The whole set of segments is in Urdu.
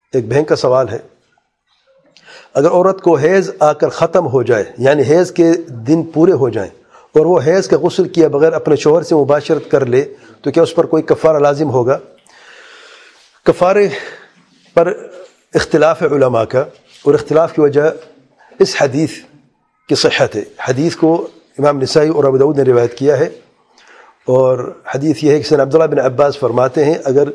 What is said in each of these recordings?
ایک بہن کا سوال ہے، اگر عورت کو حیض آ کر ختم ہو جائے، یعنی حیض کے دن پورے ہو جائیں، اور وہ حیض کا غسل کیا بغیر اپنے شوہر سے مباشرت کر لے، تو کیا اس پر کوئی کفارہ لازم ہوگا؟ کفارے پر اختلاف ہے علماء کا، اور اختلاف کی وجہ اس حدیث کی صحت ہے۔ حدیث کو امام نسائی اور ابو داؤد نے روایت کیا ہے، اور حدیث یہ ہے کہ سیدنا عبداللہ بن عباس فرماتے ہیں اگر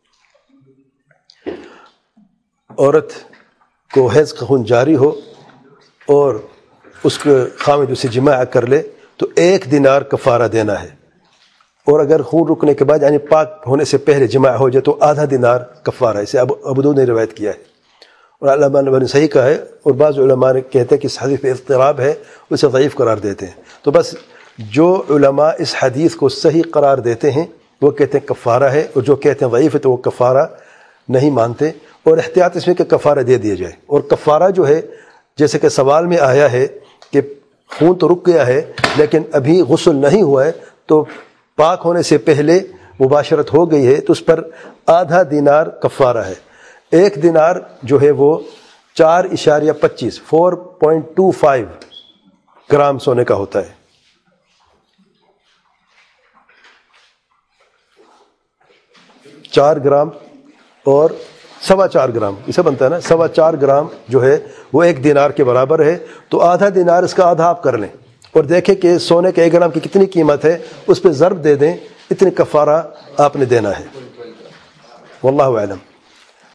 عورت کو حیض کا خون جاری ہو اور اس کے خاوند اسے جماع کر لے تو 1 دینار کفارہ دینا ہے، اور اگر خون رکنے کے بعد یعنی پاک ہونے سے پہلے جماع ہو جائے تو ½ دینار کفارہ ہے۔ اسے ابو داؤد نے روایت کیا ہے، اور علامہ نے صحیح کہا ہے، اور بعض علماء نے کہتے ہیں کہ اس حدیث پہ اضطراب ہے، اسے ضعیف قرار دیتے ہیں۔ تو بس جو علماء اس حدیث کو صحیح قرار دیتے ہیں وہ کہتے ہیں کفارہ ہے، اور جو کہتے ہیں ضعیف ہے تو وہ کفارہ نہیں مانتے، اور احتیاط اس میں کہ کفارہ دے دیا جائے۔ اور کفارہ جو ہے جیسے کہ سوال میں آیا ہے کہ خون تو رک گیا ہے لیکن ابھی غسل نہیں ہوا ہے، تو پاک ہونے سے پہلے مباشرت ہو گئی ہے، تو اس پر ½ دینار کفارہ ہے۔ 1 دینار جو ہے وہ 4.25 4.25 گرام سونے کا ہوتا ہے۔ چار گرام اور 4.25 گرام اسے بنتا ہے نا، 4.25 گرام جو ہے وہ 1 دینار کے برابر ہے، تو ½ دینار اس کا آدھا آپ کر لیں، اور دیکھیں کہ سونے کے 1 گرام کی کتنی قیمت ہے، اس پہ ضرب دے دیں، اتنی کفارہ آپ نے دینا ہے۔ واللہ اعلم۔